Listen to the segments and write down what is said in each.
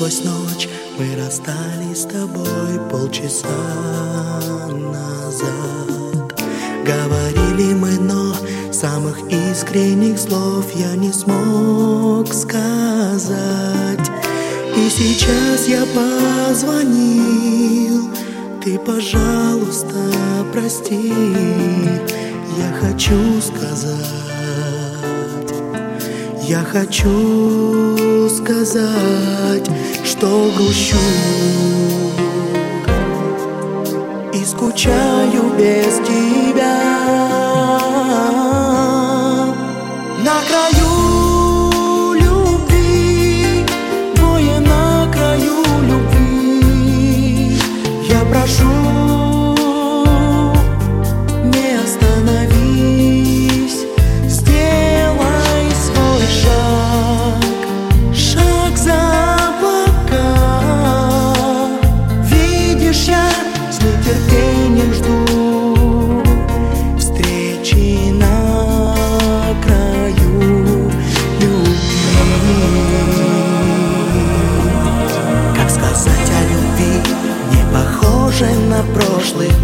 сквозь ночь. Мы расстались с тобой полчаса назад. Говорили мы, но самых искренних слов я не смог сказать. И сейчас я позвонил, ты, пожалуйста, прости. Я хочу сказать, что грущу и скучаю без тебя. На краю любви, двое на краю любви. Я прошу, не остановись, сделай свой шаг за облака. Видишь, я с нетерпением жду встречи на краю любви. Как сказать о любви, не похоже на прошлых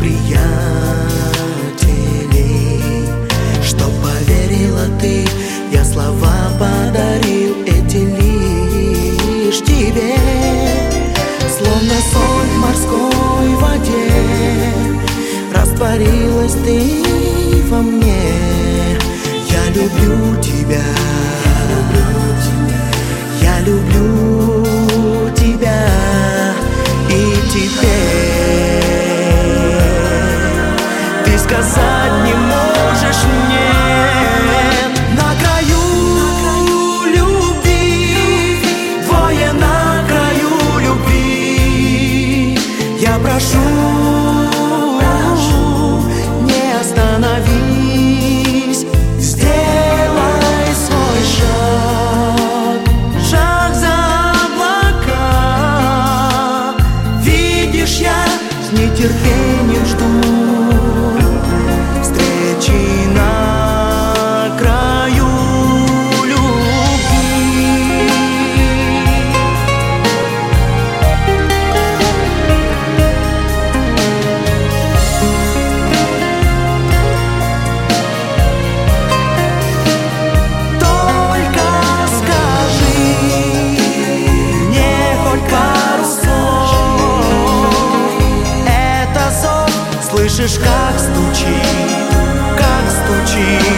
приятелей? Что поверила ты, я слова подарил эти лишь тебе. Словно соль в морской воде, растворилась ты во мне. Я люблю тебя, я люблю тебя. И теперь ты сказать не можешь мне. На краю любви, двое на краю любви. Я прошу, не остановись, сделай свой шаг за облака. Видишь, я с нетерпением жду встречи на краю любви. Только скажи мне хоть пару слов. Это зов, слышишь, как стучит